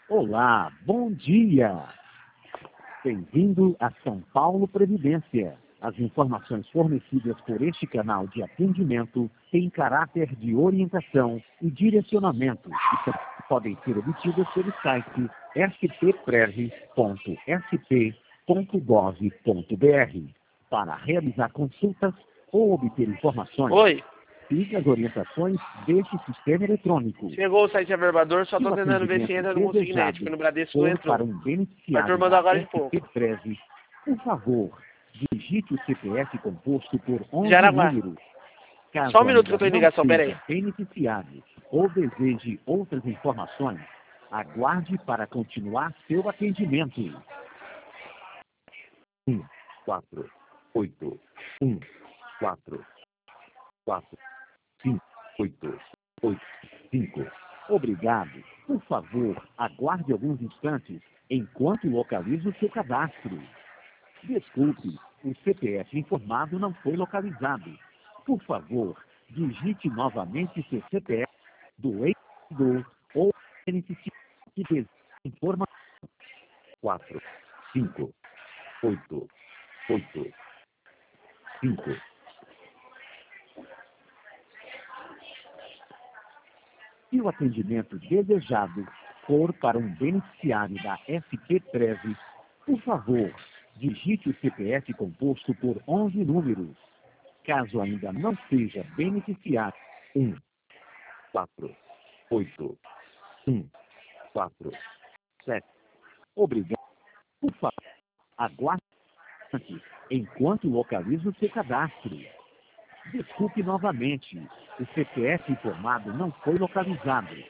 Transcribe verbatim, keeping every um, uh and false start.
Olá, bom dia! Bem-vindo a São Paulo Previdência. As informações fornecidas por este canal de atendimento têm caráter de orientação e direcionamento e podem ser obtidas pelo site s p prev ponto s p ponto gov ponto b r. Para realizar consultas ou obter informações, Oi, siga as orientações deste sistema eletrônico. chegou o site averbador, só Se tô o tentando ver se atendimento entra no Consignet, porque no Bradesco não for entrou. para um O beneficiário Arthur mandou da agora de pouco. S P Prev, por favor, digite o C P F composto por onze Jaraguá. números. Caso Só um minuto que eu tô em ainda não ligação, seja peraí. beneficiário ou deseje outras informações, aguarde para continuar seu atendimento. um, quatro, oito, um, quatro, quatro, cinco, oito, oito, cinco. Obrigado. Por favor, aguarde alguns instantes enquanto localizo seu cadastro. Desculpe, o C P F informado não foi localizado. Por favor, digite novamente seu C P F do ex-do ou beneficiário que deseja informação. quatro, cinco, oito, oito, cinco. Se o atendimento desejado for para um beneficiário da S P Prev, por favor, digite o C P F composto por onze números. Caso ainda não seja beneficiário, um, quatro, oito, um, quatro, sete. Obrigado. Por favor, aguarde enquanto localizo seu cadastro. Desculpe novamente, o C P F informado não foi localizado.